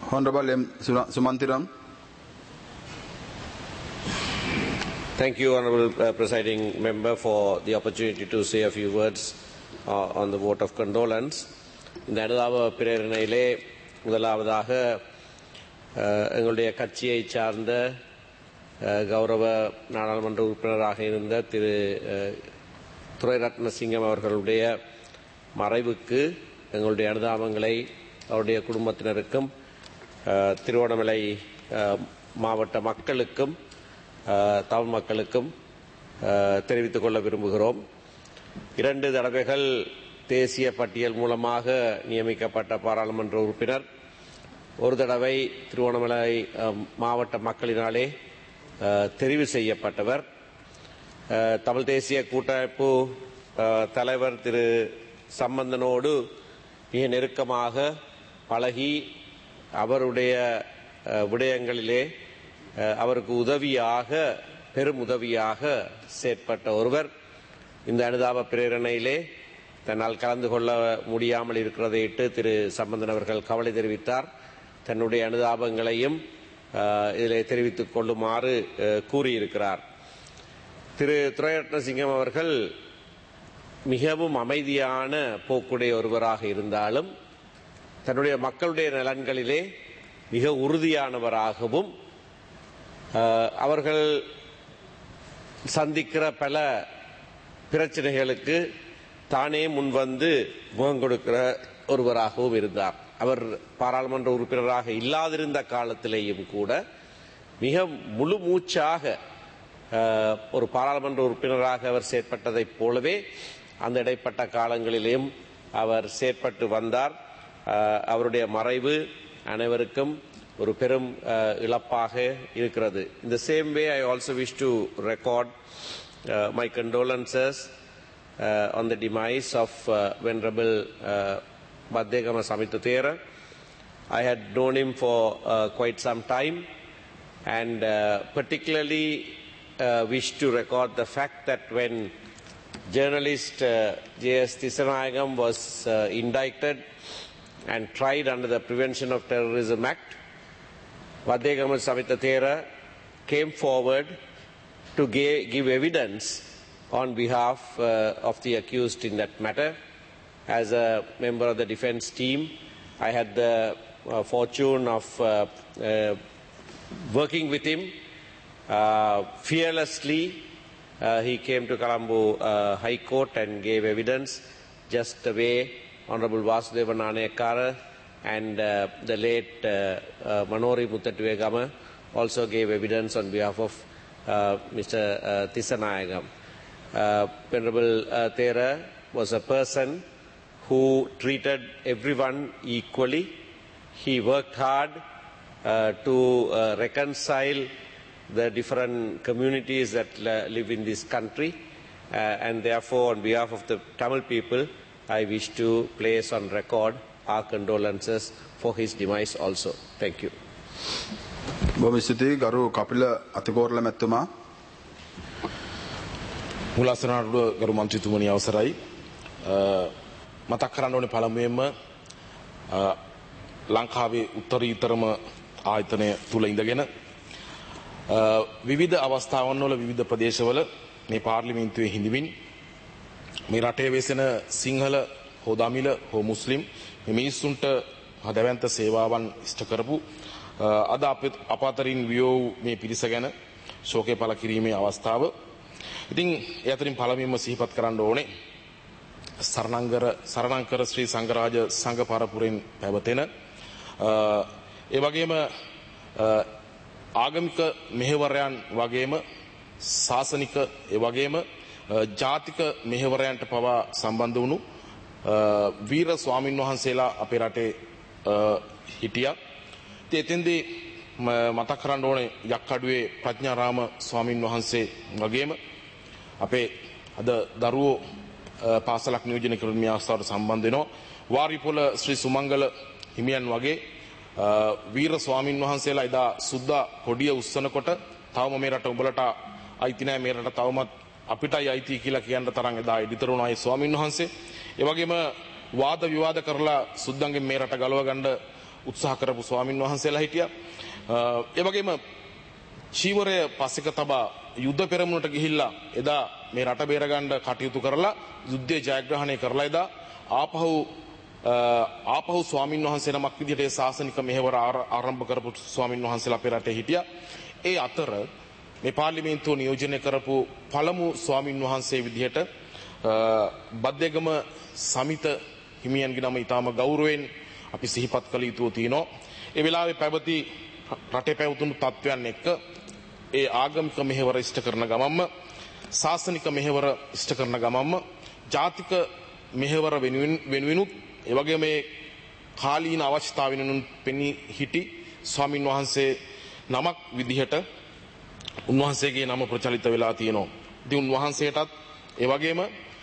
Honorable M. Sumantiram. Thank you, Honorable Presiding Member, for the opportunity to say a few words on the vote of condolence. இந்த அனுதாப பிரேரணையிலே முதலாவதாக எங்களுடைய கட்சியை சார்ந்த கௌரவ நாடாளுமன்ற உறுப்பினராக இருந்த திரு துரைரத்னசிங்கம் அவர்களுடைய மறைவுக்கு எங்களுடைய அனுதாபங்களை அவருடைய குடும்பத்தினருக்கும் திருவண்ணாமலை மாவட்ட மக்களுக்கும் தமிழ் மக்களுக்கும் தெரிவித்துக் கொள்ள விரும்புகிறோம். 2 தடவைகள் தேசிய பட்டியல் மூலமாக நியமிக்கப்பட்ட பாராளுமன்ற உறுப்பினர், ஒரு தடவை திருவண்ணாமலை மாவட்ட மக்களினாலே தெரிவு செய்யப்பட்டவர். தமிழ் தேசிய கூட்டமைப்பு தலைவர் திரு சம்பந்தனோடு மிக நெருக்கமாக பழகி அவருடைய விடயங்களிலே அவருக்கு உதவியாக பெரும் உதவியாக செயற்பட்ட ஒருவர் இந்த அனுதாப பிரேரணையிலே தன்னால் கலந்து கொள்ள முடியாமல் இருக்கிறதையிட்டு திரு சம்பந்தன் அவர்கள் கவலை தெரிவித்தார். தன்னுடைய அனுதாபங்களையும் இதிலே தெரிவித்துக் கொள்ளுமாறு கூறியிருக்கிறார். திரு துரைரத்னசிங்கம் அவர்கள் மிகவும் அமைதியான போக்குடைய ஒருவராக இருந்தாலும் தன்னுடைய மக்களுடைய நலன்களிலே மிக உறுதியானவராகவும் அவர்கள் சந்திக்கிற பல பிரச்சனைகளுக்கு தானே முன்வந்து முகம் கொடுக்கிற ஒருவராகவும் இருந்தார். அவர் பாராளுமன்ற உறுப்பினராக இல்லாதிருந்த காலத்திலேயும் கூட மிக முழு மூச்சாக ஒரு பாராளுமன்ற உறுப்பினராக அவர் செயற்பட்டதைப் போலவே அந்த இடைப்பட்ட காலங்களிலேயும் அவர் செயற்பட்டு வந்தார். அவருடைய மறைவு அனைவருக்கும் ஒரு பெரும் இழப்பாக இருக்கிறது. In the same way, I also wish to record my condolences on the demise of Venerable Baddegama Samitha Thera. I had known him for quite some time and particularly wish to record the fact that when journalist J.S. Thisanayagam was indicted and tried under the Prevention of Terrorism Act, Baddegama Samitha Thera came forward to give evidence on behalf of the accused in that matter. As a member of the defense team, I had the fortune of working with him fearlessly. He came to Colombo High Court and gave evidence just the way Honorable Vasudeva Nanayakara and the late Manori Muttattuwegama also gave evidence on behalf of Mr. Thisanayagam. Venerable Thera was a person who treated everyone equally. He worked hard to reconcile the different communities that live in this country and therefore on behalf of the Tamil people I wish to place on record our condolences for his demise also. Thank you. බොහොම ස්තුතියි ගරු කපිල අතිකෝරළ මැතිතුමා. මුලාසනාරුව ගරු මන්ත්‍රීතුමනි අවසරයි. මතක් කරන්න ඕනේ පළමුවෙන්ම ලංකාවේ උත්තරීතරම ආයතනය තුල ඉඳගෙන විවිධ අවස්ථාවන් වල විවිධ ප්‍රදේශවල මේ පාර්ලිමේන්තුවේ හිඳමින් මේ රටේ වෙසෙන සිංහල හෝ දමිළ හෝ මුස්ලිම් මේ මිනිස්සුන්ට හදවැන්ත සේවාවන් ඉෂ්ට කරපු අද අප අතරින් වියෝ මේ පිරිස ගැන ශෝකය පළ කිරීමේ අවස්ථාව. ඉතින් ඒ අතරින් පළමුවෙන්ම සිහිපත් කරන්න ඕනේ සරණංකර ශ්‍රී සංඝරාජ සංඝ පරපුරෙන් පැවතෙන ඒ වගේම ආගමික මෙහෙවරයන් වගේම ශාසනික ඒ වගේම ජාතික මෙහෙවරයන්ට පවා සම්බන්ධ වුණු වීර ස්වාමින් වහන්සේලා අපේ රටේ හිටියා. ඉතින් එතෙන්දී මතක් කරන්න ඕනේ යක්කඩුවේ ප්‍රඥාරාම ස්වාමින් වහන්සේ වගේම අපේ අද දරුවෝ පාසලක් නියෝජනය කරන මේ අවස්ථාවට සම්බන්ධ වෙනවා. වාරිපොළ ශ්‍රී සුමංගල හිමියන් වගේ වීර ස්වාමින් වහන්සේලා එදා සුද්දා කොඩිය උස්සනකොට තවම මේ රට උඹලට අයිති නැහැ, මේ රට තවමත් අපිටයි අයිති කියලා කියන්න තරම් එදා ඉදිතර වුණා ඒ ස්වාමින් වහන්සේ. ඒ වගේම වාද විවාද කරලා සුද්දන්ගෙන් මේ රට ගලව ගන්න උත්සාහ කරපු ස්වාමින් වහන්සේලා හිටියා. ඒ වගේම චීවරය පස්සෙක තබා යුද්ධ පෙරමුණට ගිහිල්ලා එදා මේ රට බේරගන්න කටයුතු කරලා යුද්ධය ජයග්‍රහණය කරලා එදා ආපහු ස්වාමින් වහන්සේ නමක් විදිහට ඒ ශාසනික මෙහෙවර ආරම්භ කරපු ස්වාමින් වහන්සේලා අපේ රටේ හිටියා. ඒ අතර මේ පාර්ලිමේන්තුව නියෝජනය කරපු පළමු ස්වාමින් වහන්සේ විදිහට බද්දේගම සමිත හිමියන්ගේ නම ඊටාම ගෞරවයෙන් අපි සිහිපත් කළ යුතු තියෙනවා. ඒ වෙලාවේ පැවති රටේ පැවතුණු තත්ත්වයන් එක්ක ඒ ආගමික මෙහෙවර ඉෂ්ට කරන ගමම්ම ශාසනික මෙහෙවර ඉෂ්ට කරන ගමම්ම ජාතික මෙහෙවර වෙනුවෙනුත් ඒ වගේ මේ කාලීන අවශ්‍යතාව වෙනුවෙන් පෙනී හිටි ස්වාමින් වහන්සේ නමක් විදිහට උන්වහන්සේගේ නම ප්‍රචලිත වෙලා තියෙනවා. ඉතින් උන්වහන්සේටත් ඒ වගේම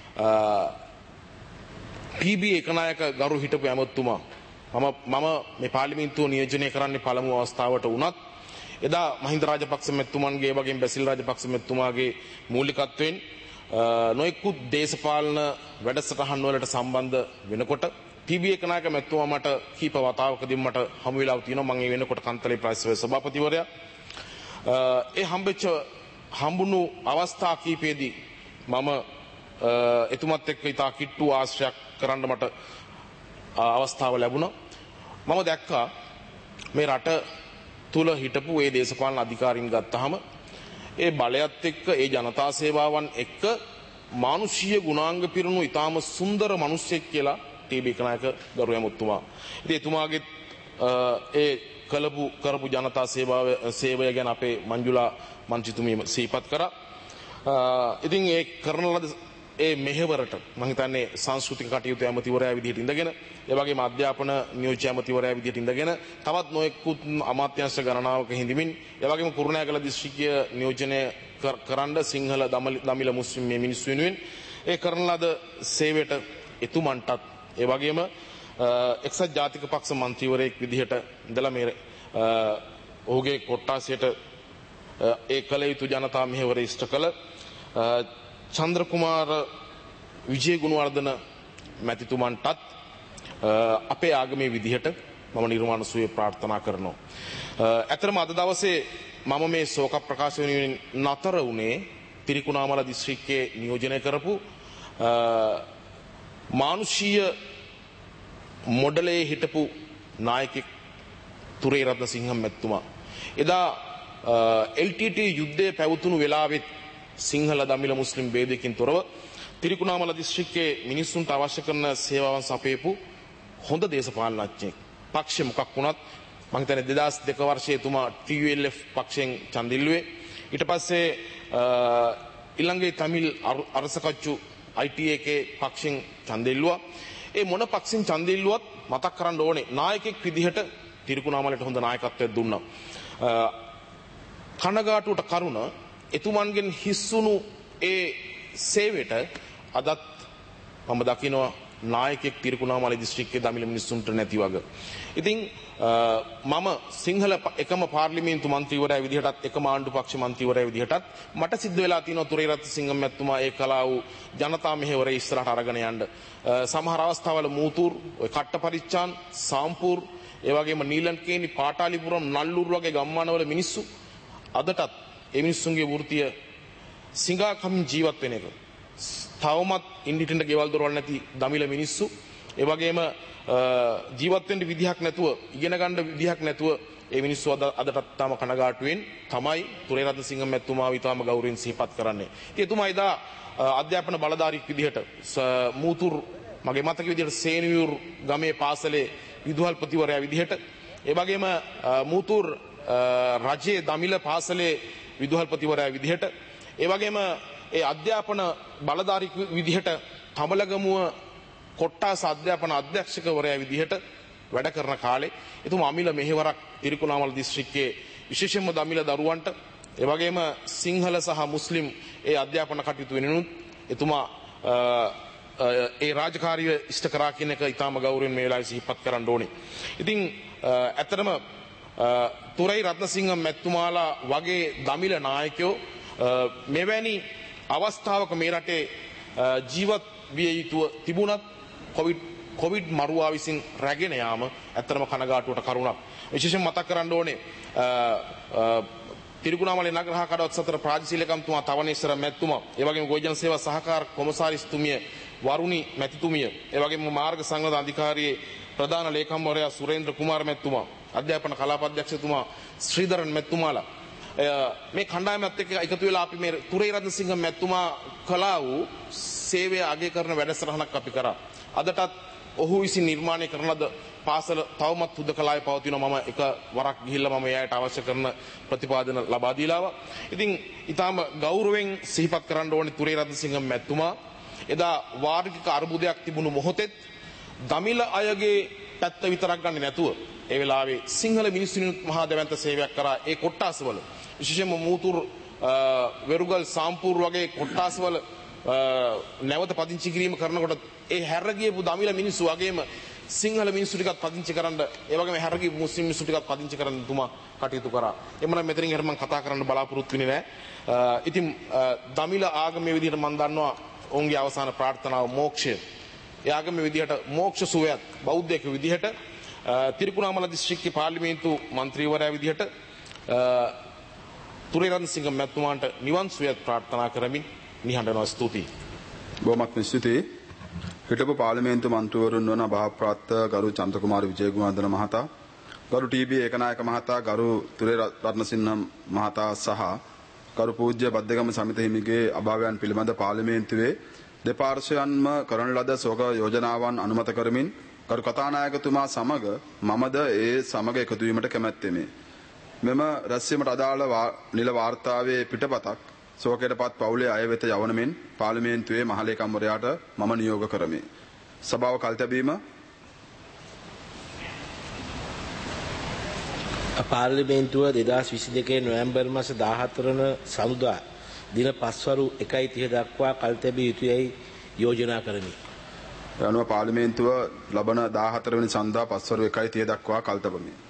PB ඒකනායක ගරු හිටපු ඇමතුමා මම මේ පාර්ලිමේන්තුව නියෝජනය කරන්නේ පළමු අවස්ථාවට වුණත් එදා මහින්ද රාජපක්ෂ මැතිතුමන්ගේ වගේම බැසිල් රාජපක්ෂ මැතිතුමාගේ මූලිකත්වයෙන් නොයෙකුත් දේශපාලන වැඩසටහන් වලට සම්බන්ධ වෙනකොට PB ඒකනායක මැතිතුමා මට කීප වතාවකදී මට හමු වෙලා තියෙනවා. මම ඒ වෙනකොට කන්තලේ ප්‍රාදේශීය සභාපතිවරයා ඒ හම්බුණු අවස්ථා කීපෙදී මම එතුමත් එක්ක ඉතා කිට්ටු ආශ්‍රයක් කරන්න මට අවස්ථාව ලැබුණා. මම දැක්කා මේ රට තුල හිටපු ඒ දේශපාලන අධිකාරීන් ගත්තාම ඒ බලයත් එක්ක ඒ ජනතා සේවාවන් එක්ක මානුෂීය ගුණාංග පිරුණු ඉතාම සුන්දර මිනිසෙක් කියලා TB ඒකනායක ගරු ඇමතුමා. ඉතින් එතුමාගේ ඒ කරපු ජනතා සේවය ගැන අපේ මංජුලා මන්ත්‍රීතුමිය සිහිපත් කරා. ඉතින් ඒ කරන ලද ඒ මෙහෙවරට මම හිතන්නේ සංස්කෘතික කටයුතු ඇමතිවරයා විදිහට ඉඳගෙන ඒ වගේම අධ්‍යාපන නියෝජ්‍ය ඇමතිවරයා විදිහට ඉඳගෙන තවත් නොයෙකුත් අමාත්‍යාංශ ගණනාවක හිඳමින් ඒ වගේම කුරුණෑගල දිස්ත්‍රික්කය නියෝජනය කරන්න සිංහල දමිළ මුස්ලිම් මේ මිනිස්සු වෙනුවෙන් ඒ කරන ලද සේවයට එතුමන්ටත් ඒ වගේම එක්සත් ජාතික පක්ෂ මන්ත්‍රීවරයෙක් විදිහට ඉඳලා මේ ඔහුගේ කොට්ටාසයට ඒ කල යුතු ජනතා මෙහෙවර ඉෂ්ට කළ චන්ද්‍රකුමාර විජය ගුණවර්ධන මැතිතුමන්ටත් අපේ ආගමේ විදිහට මම නිර්වාණ සුවය ප්‍රාර්ථනා කරනවා. ඇතරම අද දවසේ මම මේ ශෝක ප්‍රකාශ වෙනුවෙන් නතර වුණේ තිරිකුණාමල දිස්ත්‍රික්කයේ නියෝජනය කරපු මානුෂීය මොඩලයේ හිටපු නායකෙක් තුරේ රත්නසිංහ මැතිතුමා. එදා LTT යුද්ධය පැවතුණු වෙලාවෙත් සිංහල දමිළ මුස්ලිම් ભેදයකින් තොරව තිරිකුණාමල දිස්ත්‍රික්කයේ මිනිස්සුන්ට අවශ්‍ය කරන සේවාවන් සපයපු හොඳ දේශපාලනඥයෙක්. පක්ෂය මොකක් වුණත් මම හිතන්නේ 2002 වර්ෂයේ එතුමා TULF පක්ෂයෙන් ඡන්ද ඉල්ලුවේ. ඊට පස්සේ ඊළඟේ තමිල් අරසකච්චු ITA පක්ෂයෙන් ඡන්ද ඉල්ලුවා. ඒ මොන පක්ෂෙන් ඡන්ද ඉල්ලුවත් මතක් කරන්න ඕනේ නායකෙක් විදිහට තිරිකුණාමලට හොඳ නායකත්වයක් දුන්නා. කනගාටුවට කරුණ එතුමන්ගෙන් හිස්සුණු ඒ සේවයට අදත් මම දකිනවා නායකෙක් තිරිකුණාමල දිස්ත්‍රික්කයේ දමිළ මිනිස්සුන්ට නැති වගේ. ඉතින් මම සිංහල එකම පාර්ලිමේන්තු මන්ත්‍රීවරයා විදිහටත් එකම ආණ්ඩු පක්ෂ මන්ත්‍රීවරයා විදිහටත් මට සිද්ධ වෙලා තියෙනවා තුරේ රත්නසිංහ මැතිතුමා ඒ කලාව ජනතා මෙහෙවරේ ඉස්සරහට අරගෙන යන්න. සමහර අවස්ථාවල මූතූර්, ඔය කට්ටපරිච්ඡාන්, සාම්පූර්, ඒ වගේම නීලන්කේනි, පාටාලිපුරම්, නල්ලූර් වගේ ගම්මානවල මිනිස්සු අදටත් ඒ මිනිස්සුන්ගේ වෘත්තිය සිඟාකමින් ජීවත් වෙන එක. තවමත් ඉන්දිටින්ට ගෙවල් දොරවල් නැති දමිළ මිනිස්සු ඒ වගේම ජීවත් වෙන්න විදිහක් නැතුව ඉගෙන ගන්න විදිහක් නැතුව ඒ මිනිස්සු අදටත් තාම කනගාටුවෙන් තමයි තුරේ රත්නසිංහ මැතිතුමා විතාම ගෞරවයෙන් සිහිපත් කරන්නේ. ඉතින් එතුමා එදා අධ්‍යාපන බලධාරියෙක් විදිහට මූතුර් මගේ මතක විදිහට සේනවියුර් ගමේ පාසලේ විදුහල්පතිවරයා විදිහට ඒ වගේම මූතුර් රජයේ දමිළ පාසලේ විදුහල්පතිවරයා විදිහට ඒ වගේම ඒ අධ්‍යාපන බලධාරී විදිහට තමලගමුව කොට්ටාස අධ්‍යාපන අධ්‍යක්ෂකවරයා විදිහට වැඩ කරන කාලේ එතුමා අමිල මෙහෙවරක් තිරිකුණාමල දිස්ත්‍රික්කයේ විශේෂයෙන්ම දමිළ දරුවන්ට ඒ වගේම සිංහල සහ මුස්ලිම් ඒ අධ්‍යාපන කටයුතු වෙනුත් එතුමා ඒ රාජකාරිය ඉෂ්ට කරා කියන එක ඊටාම ගෞරවයෙන් මේ වෙලාවේ සිහිපත් කරන්න ඕනේ. ඉතින් ඇත්තටම තුරේ රත්නසිංහ මැතිතුමාලා වගේ දමිළ නායකයෝ මෙවැනි අවස්ථාවක මේ රටේ ජීවත් විය යුතුව තිබුණත් කොවිඩ් මරුවා විසින් රැගෙන යාම ඇත්තටම කනගාටුවට කරුණක්. විශේෂයෙන් මතක් කරන්න ඕනේ තිරිකුණාමලේ නගරහ කඩවත් සතර ප්‍රාදේශීයකම්තුමා තවනේශ්වර මැතිතුමා, ඒ වගේම ගොවිජන සේවා සහකාර කොමසාරිස්තුමිය වරුණි මැතිතුමිය, ඒ වගේම මාර්ග සංවර්ධන අධිකාරියේ ප්‍රධාන ලේකම්වරයා සුරේන්ද්‍ර කුමාර මැතිතුමා, අධ්‍යාපන කලාප අධ්‍යක්ෂතුමා ශ්‍රීධරන් මැතිතුමාලා මේ කණ්ඩායමත් එක්ක එකතු වෙලා අපි මේ තුරේ රත්නසිංහ මැතිතුමා කළා වූ සේවය අගය කරන වැඩසටහනක් අපි කරා. අදටත් ඔහු විසින් නිර්මාණය කරන ලද පාසල තවමත් හුදකලාවේ පවතිනවා. මම එක වරක් ගිහිල්ලා මම එයාට අවශ්‍ය කරන ප්‍රතිපාදන ලබා දීලා. ඉතින් ඊටාම ගෞරවයෙන් සිහිපත් කරන්න ඕනේ තුරේ රත්නසිංහ මැතිතුමා එදා වාර්ගික අර්බුදයක් තිබුණු මොහොතෙත් දමිළ අයගේ පැත්ත විතරක් ගන්නේ නැතුව ඒ වෙලාවේ සිංහල මිනිස්සුන්ට මහා දැවැන්ත සේවයක් කරා. ඒ කොට්ටාසවල විශේෂයෙන්ම මූතුර් වෙරුගල් සාම්පූර් වගේ කොට්ටාසවල නැවත පදිංචි කිරීම කරනකොට ඒ හැර ගියපු දමිළ මිනිස්සු වගේම සිංහල මිනිස්සු ටිකත් පදිංචි කරන්න, ඒ වගේම හැර ගියපු මුස්ලිම් මිනිස්සු ටිකත් පදිංචි කරන්න තුමා කටයුතු කරා. එමනම් මෙතනින් මම කතා කරන්න බලාපොරොත්තු වෙන්නේ නැහැ. ඉතින් දමිළ ආගමේ විදිහට මම දන්නවා ඔවුන්ගේ අවසාන ප්‍රාර්ථනාව මෝක්ෂය. ඒ ආගමේ විදිහට මෝක්ෂ සුවයත් බෞද්ධයෙකු විදිහට තිරිකුණාමල දිස්ත්‍රික්කයේ පාර්ලිමේන්තු මන්ත්‍රීවරයා විදිහට තුරේ රත්නසිංහ මැතිතුමාට නිවන් සුවයත් ප්‍රාර්ථනා කරමින් නිහඬව ස්තුතියි. බොහොමත් ස්තුතියි. හිටපු පාර්ලිමේන්තු මන්ත්‍රීවරුන් වන අභාවප්‍රාප්ත ගරු චන්ද්‍රකුමාර විජේකුමාරදන මහතා, ගරු ටී.බී. ඒකනායක මහතා, ගරු තුරේ රත්නසිංහ මහතා සහ ගරු පූජ්‍ය බද්දගම සමිත හිමිගේ අභාවයන් පිළිබඳ පාර්ලිමේන්තුවේ දෙපාර්ශ්වයන්ම කරන ලද ශෝක යෝජනාවන් අනුමත කරමින් ගරු කතානායකතුමා සමග මමද ඒ සමග එකතු වීමට කැමැත්තෙමි. මෙම රැස්වීමට අදාළ නිල වාර්තාවේ පිටපතක් ශෝකයටපත් පවුලේ අය වෙත යවන මෙන් පාර්ලිමේන්තුවේ මහලේකම්වරයාට මම නියෝග කරමි. සභාව කල්තැබීම. පාර්ලිමේන්තුව 2022 නොවැම්බර් මාස 14 වන සඳුදා දින 5:30 දක්වා කල්තැබිය යුතුයයි යෝජනා කරමි. අනුව පාර්ලිමේන්තුව ලබන 14 වෙනි සඳුදා 5:30 දක්වා කල්තබමි.